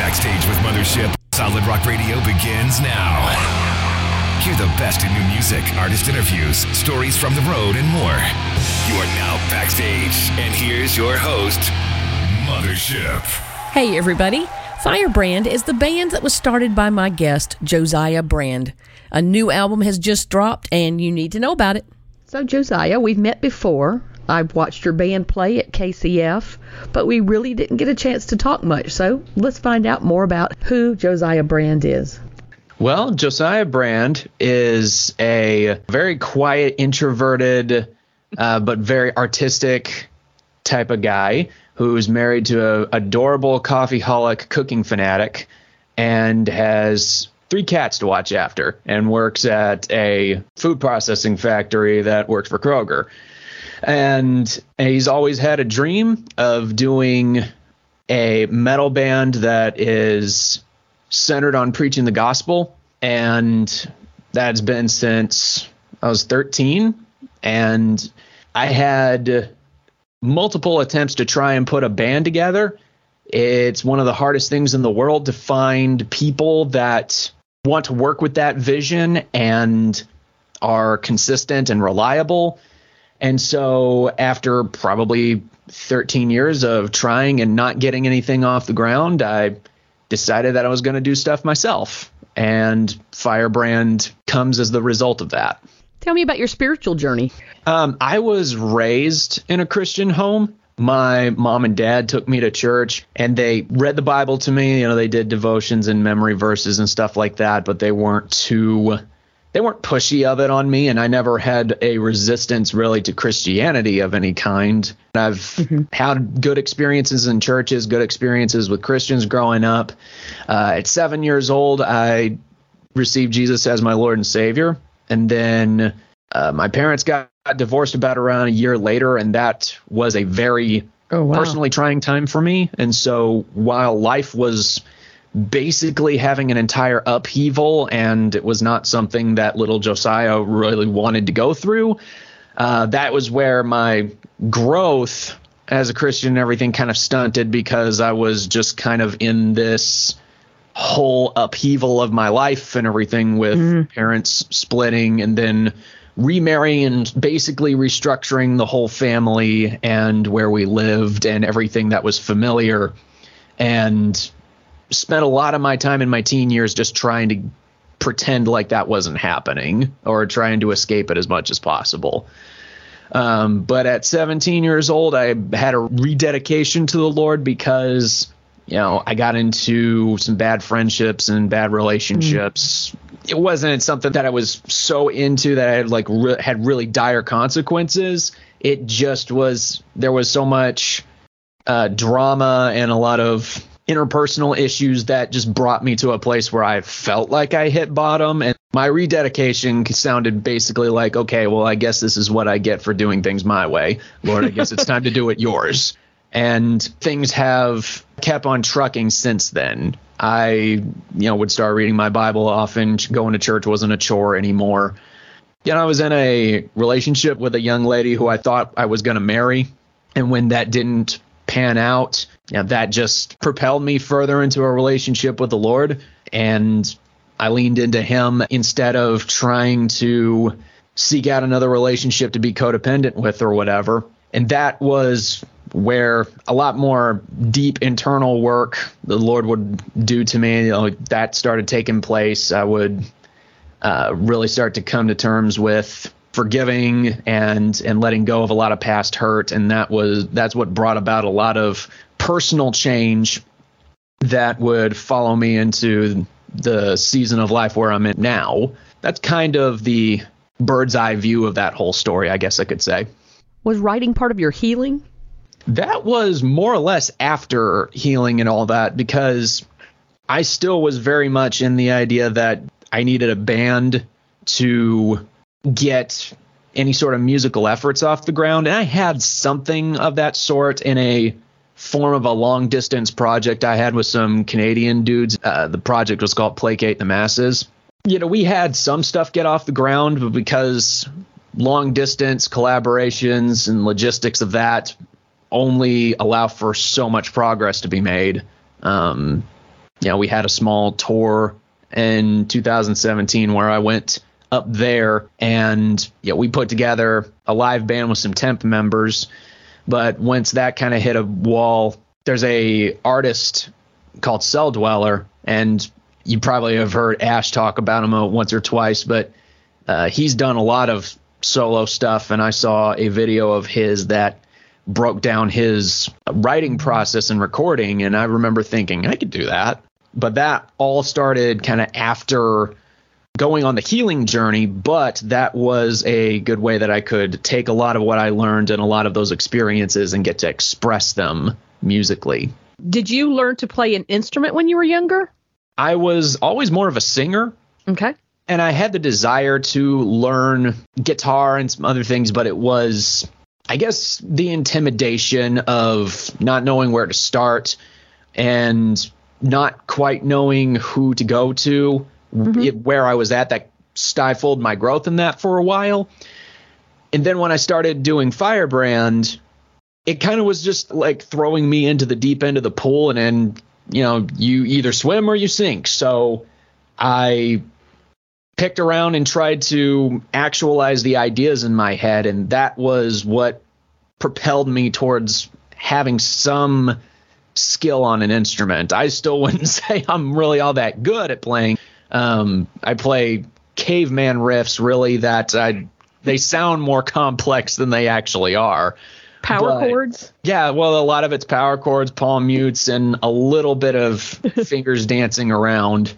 Backstage with Mothership. Solid Rock Radio begins now. Hear the best in new music, artist interviews, stories from the road, and more. You are now backstage, and here's your host, Mothership. Hey, everybody. Firebrand is the band that was started by my guest, Josiah Brand. A new album has just dropped, and you need to know about it. So, Josiah, we've met before. I've watched your band play at KCF, but we really didn't get a chance to talk much. So let's find out more about who Josiah Brand is. Well, Josiah Brand is a very quiet, introverted, but very artistic type of guy who's married to an adorable coffeeholic cooking fanatic and has 3 cats to watch after and works at a food processing factory that works for Kroger. And he's always had a dream of doing a metal band that is centered on preaching the gospel. And that's been since I was 13. And I had multiple attempts to try and put a band together. It's one of the hardest things in the world to find people that want to work with that vision and are consistent and reliable. And so after probably 13 years of trying and not getting anything off the ground, I decided that I was going to do stuff myself. And Firebrand comes as the result of that. Tell me about your spiritual journey. I was raised in a Christian home. My mom and dad took me to church and they read the Bible to me. You know, they did devotions and memory verses and stuff like that, but they weren't pushy of it on me, and I never had a resistance really to Christianity of any kind. I've had good experiences in churches, good experiences with Christians growing up. At 7 years old, I received Jesus as my Lord and Savior, and then my parents got divorced about around a year later, and that was a very personally trying time for me. And so while life was basically having an entire upheaval, and it was not something that little Josiah really wanted to go through, that was where my growth as a Christian and everything kind of stunted, because I was just kind of in this whole upheaval of my life and everything with parents splitting and then remarrying and basically restructuring the whole family and where we lived and everything that was familiar, and spent a lot of my time in my teen years just trying to pretend like that wasn't happening or trying to escape it as much as possible. But at 17 years old, I had a rededication to the Lord because, you know, I got into some bad friendships and bad relationships. It wasn't something that I was so into that I had had really dire consequences. It just was, there was so much drama and a lot of interpersonal issues that just brought me to a place where I felt like I hit bottom. And my rededication sounded basically like, okay, well, I guess this is what I get for doing things my way. Lord, I guess it's time to do it yours. And things have kept on trucking since then. I, would start reading my Bible often. Going to church wasn't a chore anymore. I was in a relationship with a young lady who I thought I was going to marry. And when that didn't pan out, that just propelled me further into a relationship with the Lord. And I leaned into him instead of trying to seek out another relationship to be codependent with or whatever. And that was where a lot more deep internal work the Lord would do to me, that started taking place. I would really start to come to terms with forgiving and letting go of a lot of past hurt. And that's what brought about a lot of personal change that would follow me into the season of life where I'm in now. That's kind of the bird's eye view of that whole story, I guess I could say. Was writing part of your healing? That was more or less after healing and all that, because I still was very much in the idea that I needed a band to get any sort of musical efforts off the ground. And I had something of that sort in a form of a long distance project I had with some Canadian dudes. The project was called Placate the Masses. We had some stuff get off the ground, but because long distance collaborations and logistics of that only allow for so much progress to be made. we had a small tour in 2017 where I went up there, and we put together a live band with some temp members. But once that kind of hit a wall, there's a artist called Cell Dweller, and you probably have heard Ash talk about him once or twice, but he's done a lot of solo stuff, and I saw a video of his that broke down his writing process and recording, and I remember thinking, I could do that. But that all started kind of after going on the healing journey, but that was a good way that I could take a lot of what I learned and a lot of those experiences and get to express them musically. Did you learn to play an instrument when you were younger? I was always more of a singer. Okay. And I had the desire to learn guitar and some other things, but it was, I guess, the intimidation of not knowing where to start and not quite knowing who to go to, where I was at, that stifled my growth in that for a while. And then when I started doing Firebrand, it kind of was just like throwing me into the deep end of the pool, and you either swim or you sink. So I picked around and tried to actualize the ideas in my head, and that was what propelled me towards having some skill on an instrument. I still wouldn't say I'm really all that good at playing. I play caveman riffs, really, that they sound more complex than they actually are. Power chords? Yeah, well, a lot of it's power chords, palm mutes, and a little bit of fingers dancing around.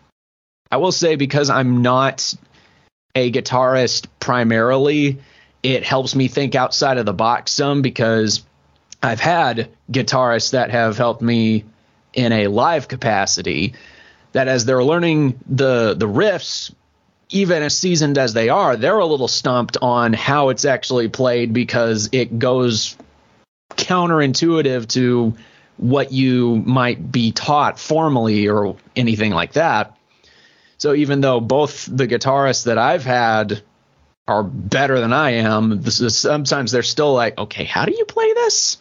I will say, because I'm not a guitarist primarily, it helps me think outside of the box some, because I've had guitarists that have helped me in a live capacity, that as they're learning the riffs, even as seasoned as they are, they're a little stumped on how it's actually played, because it goes counterintuitive to what you might be taught formally or anything like that. So even though both the guitarists that I've had are better than I am, sometimes they're still like, okay, how do you play this?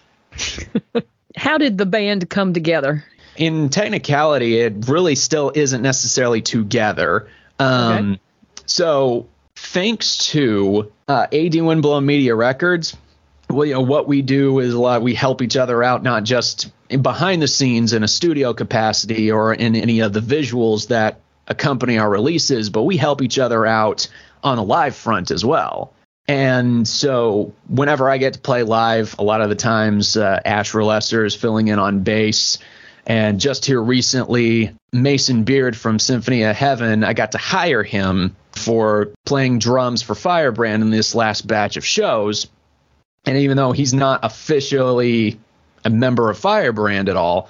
How did the band come together? In technicality, it really still isn't necessarily together. Okay. So thanks to AD Windblown Media Records, well, what we do is we help each other out, not just behind the scenes in a studio capacity or in any of the visuals that accompany our releases, but we help each other out on a live front as well. And so whenever I get to play live, a lot of the times Ash Rolesser is filling in on bass. And just here recently, Mason Beard from Symphony of Heaven, I got to hire him for playing drums for Firebrand in this last batch of shows. And even though he's not officially a member of Firebrand at all,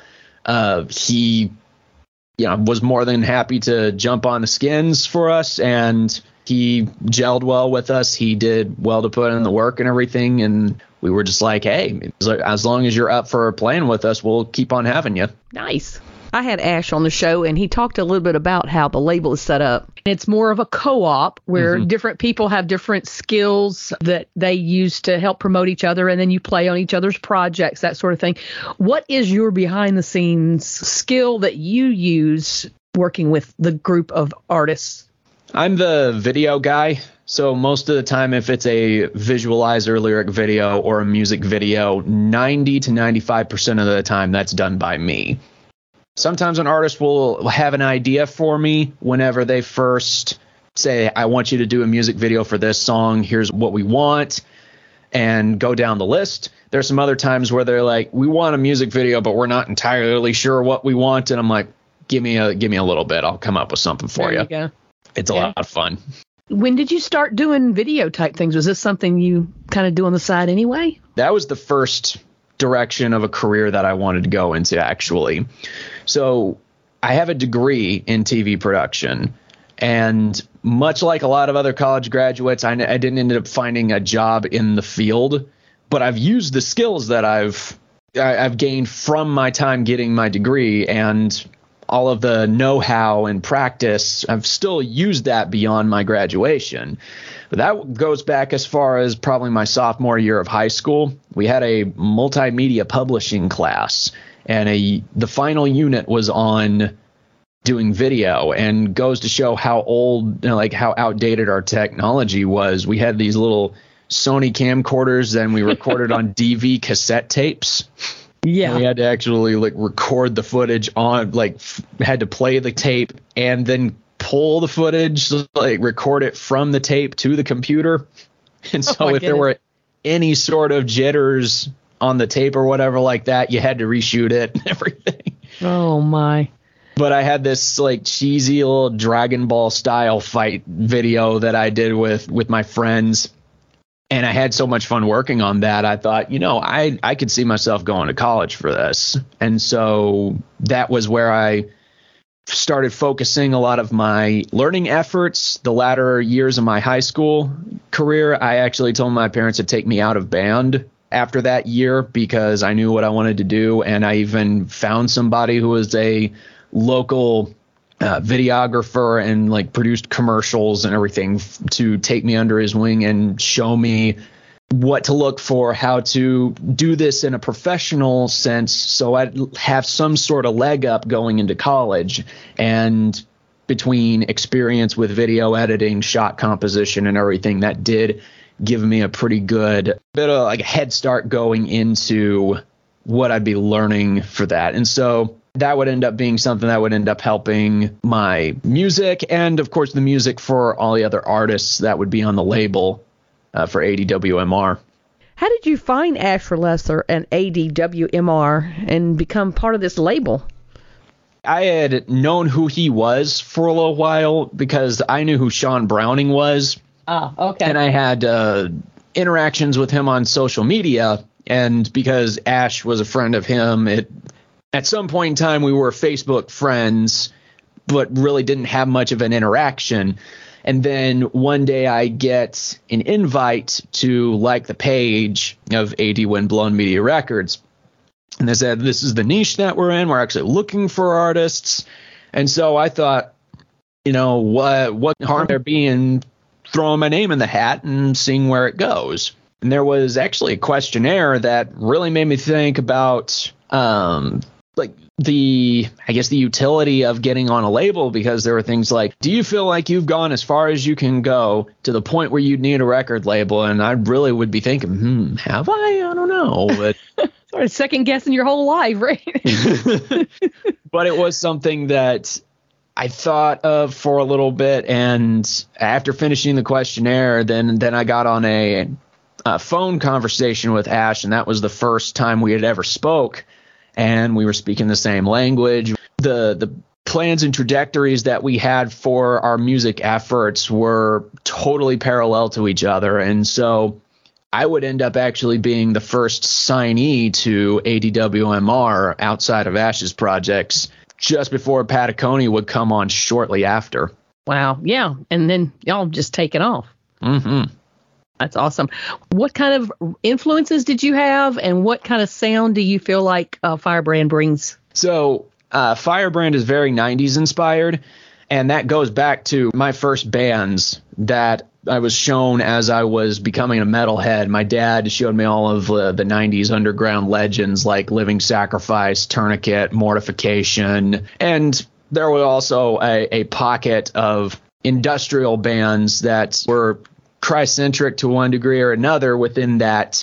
he was more than happy to jump on the skins for us, and he gelled well with us. He did well to put in the work and everything, and we were just like, hey, as long as you're up for playing with us, we'll keep on having you. Nice. I had Ash on the show, and he talked a little bit about how the label is set up. It's more of a co-op where different people have different skills that they use to help promote each other, and then you play on each other's projects, that sort of thing. What is your behind-the-scenes skill that you use working with the group of artists? I'm the video guy. So most of the time, if it's a visualizer, lyric video, or a music video, 90 to 95% of the time, that's done by me. Sometimes an artist will have an idea for me whenever they first say, I want you to do a music video for this song. Here's what we want, and go down the list. There's some other times where they're like, we want a music video, but we're not entirely sure what we want. And I'm like, give me a little bit. I'll come up with something for you. Go. It's a lot of fun. When did you start doing video type things? Was this something you kind of do on the side anyway? That was the first direction of a career that I wanted to go into, actually. So I have a degree in TV production, and much like a lot of other college graduates, I didn't end up finding a job in the field, but I've used the skills that I've gained from my time getting my degree, and all of the know-how and practice, I've still used that beyond my graduation. But that goes back as far as probably my sophomore year of high school. We had a multimedia publishing class, and the final unit was on doing video, and goes to show how old, like how outdated our technology was. We had these little Sony camcorders, and we recorded on DV cassette tapes. Yeah. We had to actually like record the footage on, like had to play the tape and then pull the footage, like record it from the tape to the computer. And so if there were any sort of jitters on the tape or whatever like that, you had to reshoot it and everything. Oh my. But I had this like cheesy little Dragon Ball style fight video that I did with my friends. And I had so much fun working on that. I thought, I could see myself going to college for this. And so that was where I started focusing a lot of my learning efforts. The latter years of my high school career, I actually told my parents to take me out of band after that year because I knew what I wanted to do. And I even found somebody who was a local videographer and like produced commercials and everything to take me under his wing and show me what to look for, how to do this in a professional sense, so I'd have some sort of leg up going into college. And between experience with video editing, shot composition, and everything, that did give me a pretty good bit of like a head start going into what I'd be learning for that. And so that would end up being something that would end up helping my music and, of course, the music for all the other artists that would be on the label for ADWMR. How did you find Asher Lesser and ADWMR and become part of this label? I had known who he was for a little while because I knew who Sean Browning was. Oh, okay. And I had interactions with him on social media. And because Ash was a friend of him, at some point in time, we were Facebook friends, but really didn't have much of an interaction. And then one day I get an invite to like the page of AD Windblown Media Records. And they said, this is the niche that we're in. We're actually looking for artists. And so I thought, what harm there be in throwing my name in the hat and seeing where it goes. And there was actually a questionnaire that really made me think about the utility of getting on a label, because there were things like, do you feel like you've gone as far as you can go to the point where you'd need a record label? And I really would be thinking, have I? I don't know. But sort of second guessing your whole life, right? But it was something that I thought of for a little bit. And after finishing the questionnaire, then I got on a phone conversation with Ash, and that was the first time we had ever spoke. And we were speaking the same language. The plans and trajectories that we had for our music efforts were totally parallel to each other. And so I would end up actually being the first signee to ADWMR outside of Ash's projects just before Pataconia would come on shortly after. Wow. Yeah. And then y'all just take it off. Mm-hmm. That's awesome. What kind of influences did you have, and what kind of sound do you feel like Firebrand brings? So Firebrand is very 90s inspired, and that goes back to my first bands that I was shown as I was becoming a metalhead. My dad showed me all of the 90s underground legends like Living Sacrifice, Tourniquet, Mortification, and there was also a pocket of industrial bands that were Christ-centric to one degree or another within that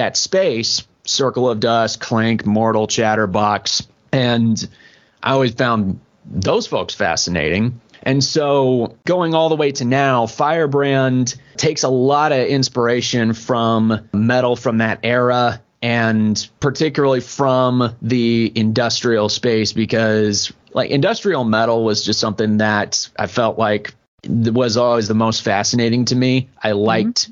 space. Circle of Dust, Clank, Mortal, Chatterbox, and I always found those folks fascinating. And so going all the way to now, Firebrand takes a lot of inspiration from metal from that era, and particularly from the industrial space, because like industrial metal was just something that I felt like was always the most fascinating to me. I liked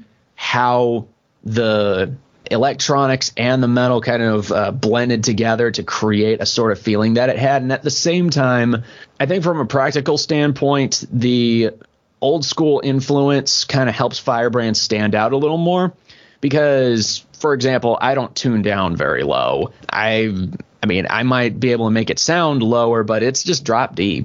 how the electronics and the metal kind of blended together to create a sort of feeling that it had. And at the same time, I think from a practical standpoint, the old school influence kind of helps Firebrand stand out a little more because, for example, I don't tune down very low. I mean, I might be able to make it sound lower, but it's just drop D.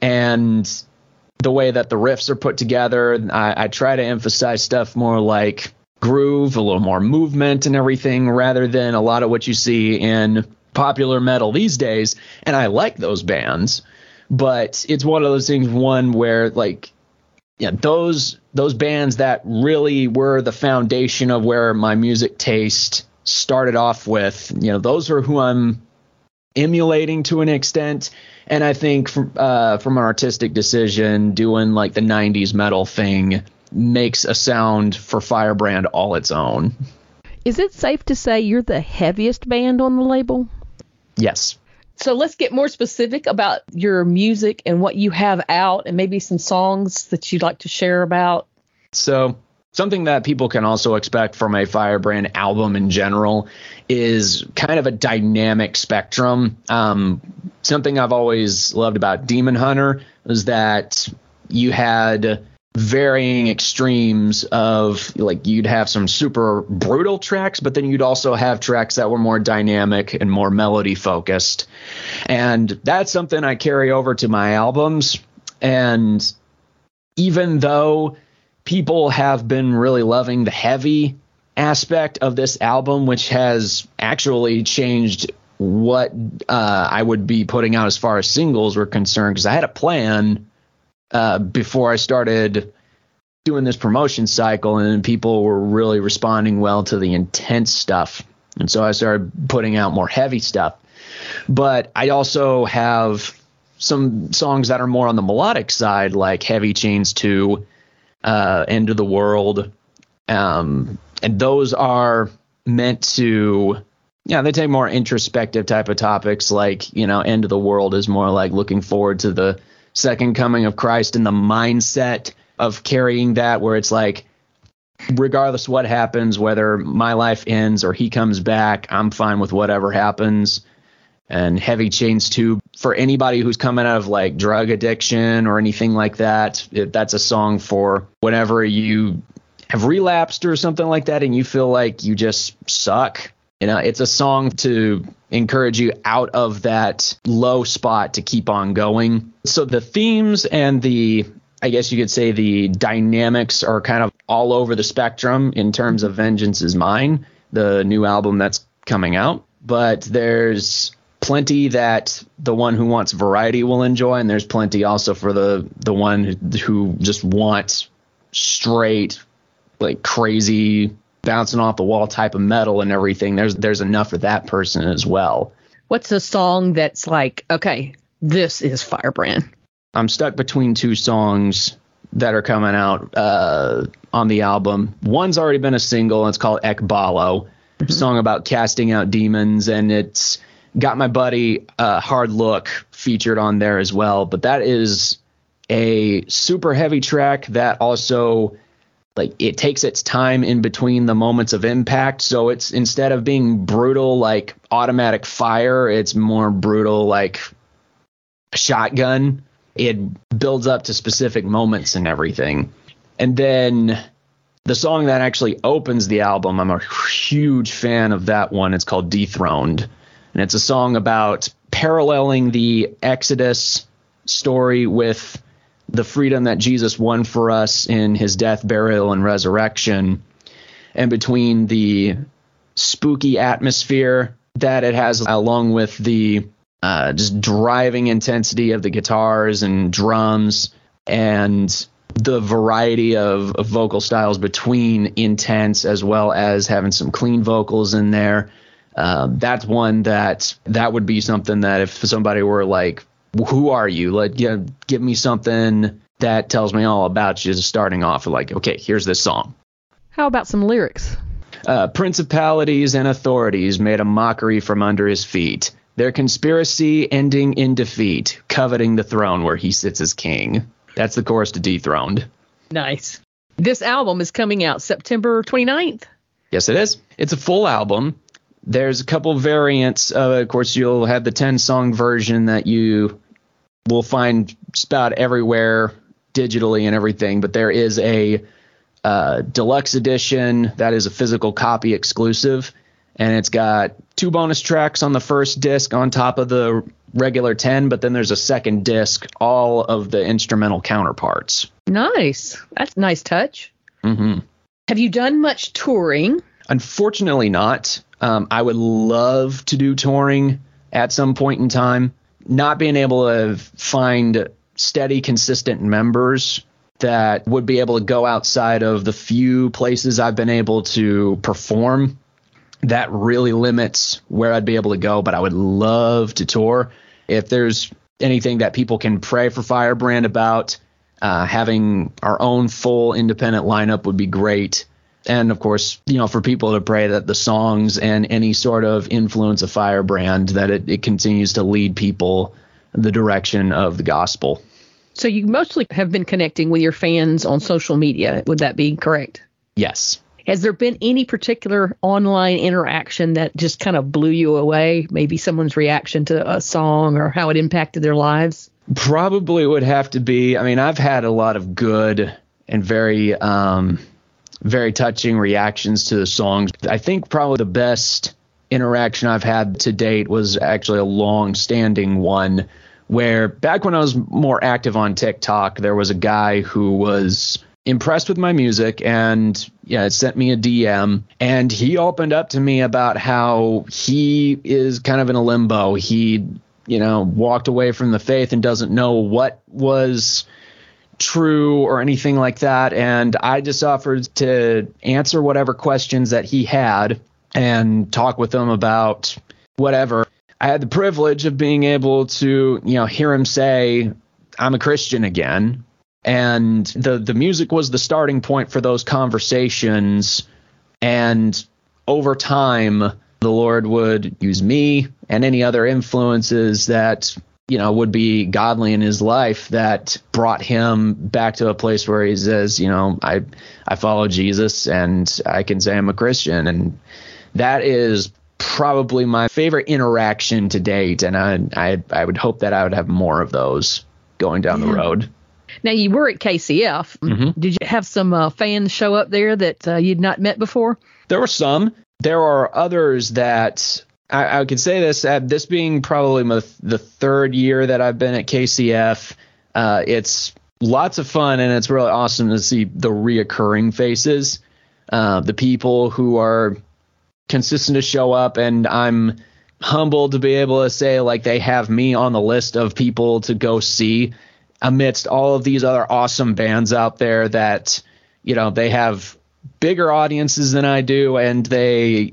And the way that the riffs are put together, I try to emphasize stuff more like groove, a little more movement and everything, rather than a lot of what you see in popular metal these days. And I like those bands, But it's one of those things, one where like, yeah, those bands that really were the foundation of where my music taste started off with, those are who I'm emulating to an extent. And I think from an artistic decision, doing like the 90s metal thing makes a sound for Firebrand all its own. Is it safe to say you're the heaviest band on the label? Yes. So let's get more specific about your music and what you have out, and maybe some songs that you'd like to share about. So something that people can also expect from a Firebrand album in general is kind of a dynamic spectrum. Something I've always loved about Demon Hunter is that you had varying extremes of, like, you'd have some super brutal tracks, but then you'd also have tracks that were more dynamic and more melody focused. And that's something I carry over to my albums. And even though people have been really loving the heavy aspect of this album, which has actually changed what I would be putting out as far as singles were concerned, because I had a plan before I started doing this promotion cycle, and people were really responding well to the intense stuff. And so I started putting out more heavy stuff. But I also have some songs that are more on the melodic side, like Heavy Chains 2, End of the World. And those are meant to, they take more introspective type of topics, like, End of the World is more like looking forward to the second coming of Christ, and the mindset of carrying that, where it's like, regardless what happens, whether my life ends or he comes back, I'm fine with whatever happens. And Heavy Chains 2, for anybody who's coming out of like drug addiction or anything like that, that's a song for whenever you have relapsed or something like that and you feel like you just suck. It's a song to encourage you out of that low spot to keep on going. So the themes and I guess you could say the dynamics are kind of all over the spectrum in terms of Vengeance Is Mine, the new album that's coming out. But there's plenty that the one who wants variety will enjoy, and there's plenty also for the one who just wants straight, like, crazy, bouncing off the wall type of metal and everything. There's enough for that person as well. What's a song that's like, okay, this is Firebrand? I'm stuck between two songs that are coming out on the album. One's already been a single, and it's called Ekbalo, a song about casting out demons, and it's got my buddy Hard Look featured on there as well. But that is a super heavy track that also, like, it takes its time in between the moments of impact. So it's, instead of being brutal like Automatic Fire, it's more brutal like Shotgun. It builds up to specific moments and everything. And then the song that actually opens the album, I'm a huge fan of that one. It's called Dethroned. And it's a song about paralleling the Exodus story with the freedom that Jesus won for us in his death, burial, and resurrection, and between the spooky atmosphere that it has, along with the just driving intensity of the guitars and drums, and the variety of vocal styles between intense as well as having some clean vocals in there. That's one that would be something that if somebody were like, who are you? Like, give me something that tells me all about you, just starting off with like, okay, here's this song. How about some lyrics? Principalities and authorities made a mockery from under his feet. Their conspiracy ending in defeat, coveting the throne where he sits as king. That's the chorus to Dethroned. Nice. This album is coming out September 29th. Yes, it is. It's a full album. There's a couple variants. Of course, you'll have the 10-song version that you will find just about everywhere digitally and everything. But there is a deluxe edition that is a physical copy exclusive. And it's got 2 bonus tracks on the first disc on top of the regular 10. But then there's a second disc, all of the instrumental counterparts. Nice. That's a nice touch. Mm-hmm. Have you done much touring? Unfortunately not. I would love to do touring at some point in time. not being able to find steady, consistent members that would be able to go outside of the few places I've been able to perform, that really limits where I'd be able to go. But I would love to tour. If there's anything that people can pray for Firebrand about, having our own full independent lineup would be great. And of course, for people to pray that the songs and any sort of influence of Firebrand, that it continues to lead people in the direction of the gospel. So you mostly have been connecting with your fans on social media. Would that be correct? Yes. Has there been any particular online interaction that just kind of blew you away? Maybe someone's reaction to a song or how it impacted their lives? Probably would have to be, I've had a lot of good and very, very touching reactions to the songs. I think probably the best interaction I've had to date was actually a long-standing one where back when I was more active on TikTok, there was a guy who was impressed with my music and sent me a DM, and he opened up to me about how he is kind of in a limbo. He, walked away from the faith and doesn't know what was true or anything like that. And I just offered to answer whatever questions that he had and talk with him about whatever. I had the privilege of being able to, hear him say, I'm a Christian again. And the music was the starting point for those conversations. And over time, the Lord would use me and any other influences that, would be godly in his life that brought him back to a place where he says, I follow Jesus and I can say I'm a Christian. And that is probably my favorite interaction to date. And I would hope that I would have more of those going down the road. Now, you were at KCF. Mm-hmm. Did you have some fans show up there that you'd not met before? There were some. There are others that I could say this being probably the third year that I've been at KCF. It's lots of fun, and it's really awesome to see the reoccurring faces, the people who are consistent to show up. And I'm humbled to be able to say, like, they have me on the list of people to go see amidst all of these other awesome bands out there that, they have bigger audiences than I do, and they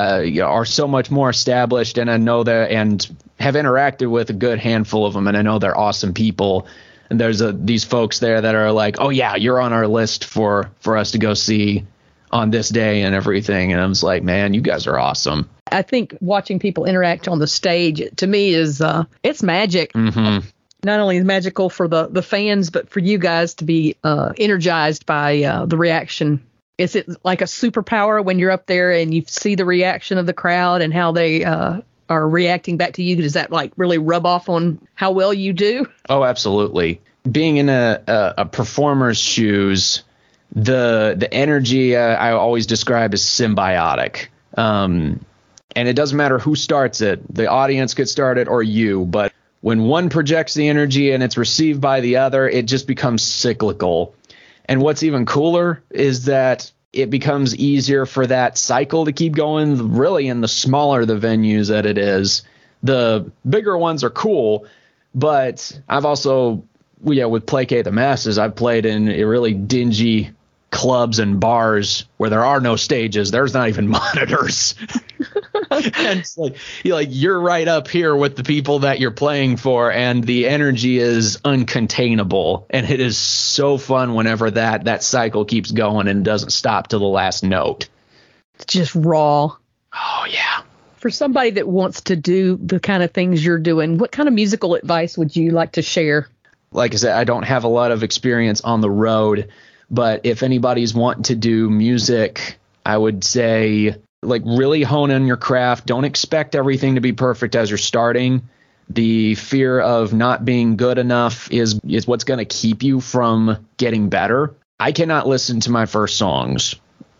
are so much more established, and I know that, and have interacted with a good handful of them, and I know they're awesome people. And there's these folks there that are like, oh yeah, you're on our list for us to go see on this day and everything. And I was like, man, you guys are awesome. I think watching people interact on the stage, to me, is it's magic. Mm-hmm. Not only is magical for the fans, but for you guys to be energized by the reaction. Is it like a superpower when you're up there and you see the reaction of the crowd and how they are reacting back to you? Does that like really rub off on how well you do? Oh, absolutely. Being in a performer's shoes, the energy I always describe as symbiotic. And it doesn't matter who starts it. The audience could start it or you, but when one projects the energy and it's received by the other, it just becomes cyclical. And what's even cooler is that it becomes easier for that cycle to keep going, really, in the smaller the venues that it is. The bigger ones are cool, but I've also, with Placate the Masses, I've played in really dingy clubs and bars where there are no stages. There's not even monitors. And it's like, you're right up here with the people that you're playing for, and the energy is uncontainable. And it is so fun whenever that cycle keeps going and doesn't stop till the last note. It's just raw. Oh, yeah. For somebody that wants to do the kind of things you're doing, what kind of musical advice would you like to share? Like I said, I don't have a lot of experience on the road, but if anybody's wanting to do music, I would say, really hone in your craft. Don't expect everything to be perfect as you're starting. The fear of not being good enough is what's going to keep you from getting better. I cannot listen to my first songs.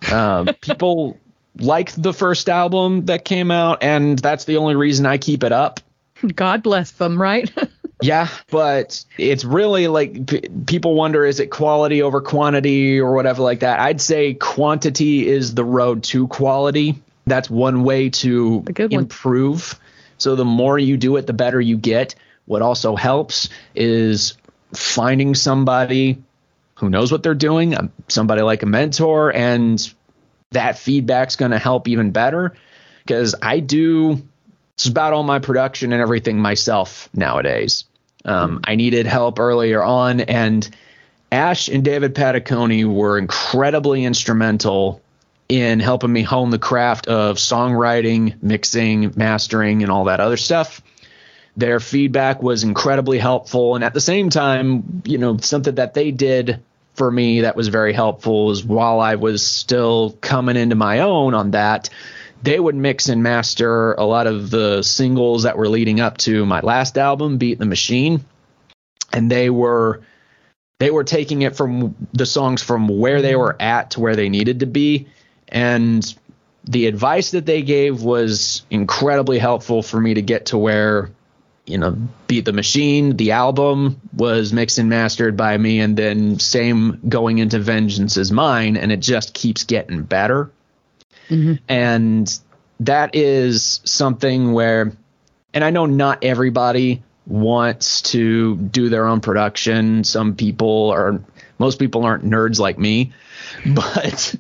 People like the first album that came out, and that's the only reason I keep it up. God bless them, right? Yeah, but it's really people wonder, is it quality over quantity or whatever like that? I'd say quantity is the road to quality. That's one way to improve. So the more you do it, the better you get. what also helps is finding somebody who knows what they're doing, somebody like a mentor, and that feedback's going to help even better, because I do just about all my production and everything myself nowadays. I needed help earlier on, and Ash and David Pataconi were incredibly instrumental in helping me hone the craft of songwriting, mixing, mastering, and all that other stuff. Their feedback was incredibly helpful. And at the same time, something that they did for me that was very helpful is while I was still coming into my own on that, they would mix and master a lot of the singles that were leading up to my last album, Beat the Machine. And they were taking it from the songs from where they were at to where they needed to be. And the advice that they gave was incredibly helpful for me to get to where, Beat the Machine, the album, was mixed and mastered by me, and then same going into Vengeance Is Mine, and it just keeps getting better. Mm-hmm. And that is something where, and I know not everybody wants to do their own production. Most people aren't nerds like me, but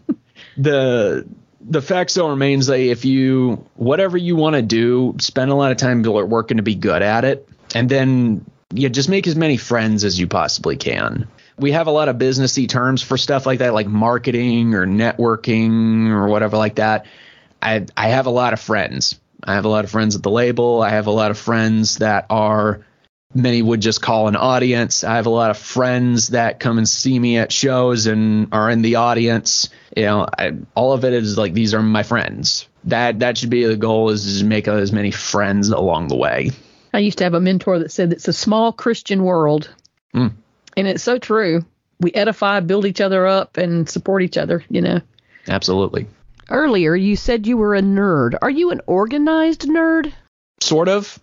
the fact still remains that whatever you want to do, spend a lot of time working to be good at it. And then just make as many friends as you possibly can. We have a lot of businessy terms for stuff like that, like marketing or networking or whatever like that. I have a lot of friends. I have a lot of friends at the label. I have a lot of friends that many would just call an audience. I have a lot of friends that come and see me at shows and are in the audience. All of it is like, these are my friends. That should be the goal, is to make as many friends along the way. I used to have a mentor that said it's a small Christian world. And it's so true. We edify, build each other up, and support each other, Absolutely. Earlier, you said you were a nerd. Are you an organized nerd? Sort of.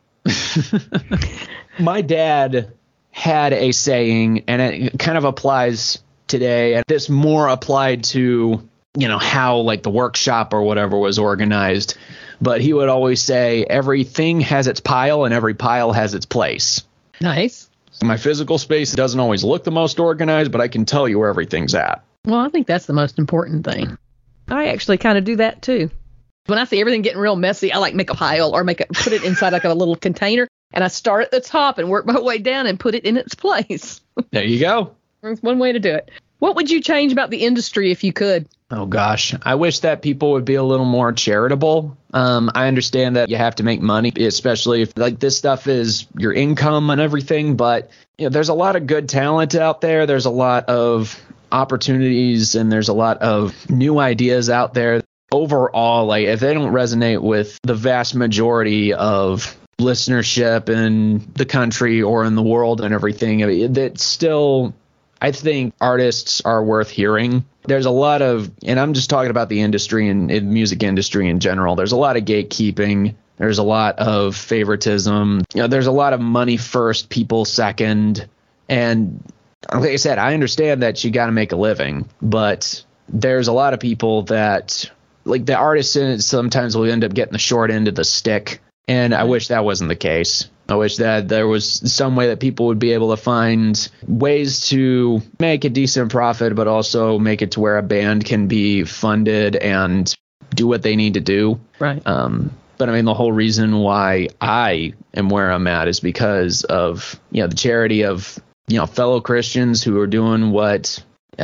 My dad had a saying, and it kind of applies today, and this more applied to, how like the workshop or whatever was organized. But he would always say, everything has its pile and every pile has its place. Nice. My physical space doesn't always look the most organized, but I can tell you where everything's at. Well, I think that's the most important thing. I actually kind of do that too. When I see everything getting real messy, I make a pile or put it inside like a little container, and I start at the top and work my way down and put it in its place. There you go. That's one way to do it. What would you change about the industry if you could? Oh, gosh. I wish that people would be a little more charitable. I understand that you have to make money, especially if this stuff is your income and everything. But there's a lot of good talent out there. There's a lot of opportunities, and there's a lot of new ideas out there. Overall, if they don't resonate with the vast majority of listenership in the country or in the world and everything, that still, I think artists are worth hearing. There's a lot of, and I'm just talking about the industry and music industry in general, there's a lot of gatekeeping. There's a lot of favoritism. There's a lot of money first, people second. And like I said, I understand that you got to make a living, but there's a lot of people that, the artists in it sometimes will end up getting the short end of the stick. And I wish that wasn't the case. I wish that there was some way that people would be able to find ways to make a decent profit, but also make it to where a band can be funded and do what they need to do. Right. But the whole reason why I am where I'm at is because of, the charity of, fellow Christians who are doing what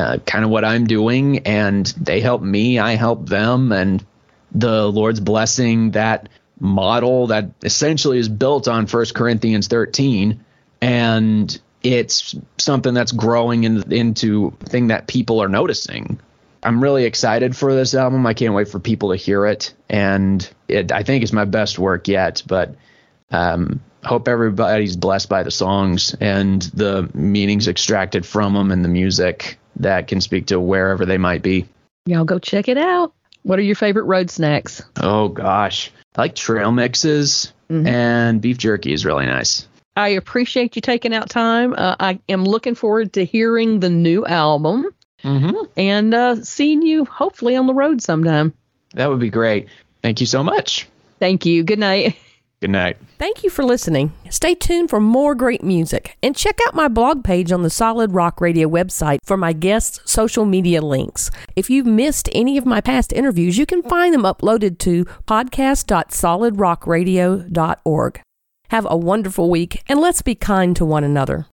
I'm doing, and they help me, I help them, and the Lord's blessing that model that essentially is built on 1 Corinthians 13, and it's something that's growing into a thing that people are noticing. I'm really excited for this album. I can't wait for people to hear it, and I think it's my best work yet, but hope everybody's blessed by the songs and the meanings extracted from them and the music that can speak to wherever they might be. Y'all go check it out. What are your favorite road snacks? Oh, gosh. I like trail mixes, and beef jerky is really nice. I appreciate you taking out time. I am looking forward to hearing the new album and seeing you hopefully on the road sometime. That would be great. Thank you so much. Thank you. Good night. Good night. Thank you for listening. Stay tuned for more great music and check out my blog page on the Solid Rock Radio website for my guests' social media links. If you've missed any of my past interviews, you can find them uploaded to podcast.solidrockradio.org. Have a wonderful week, and let's be kind to one another.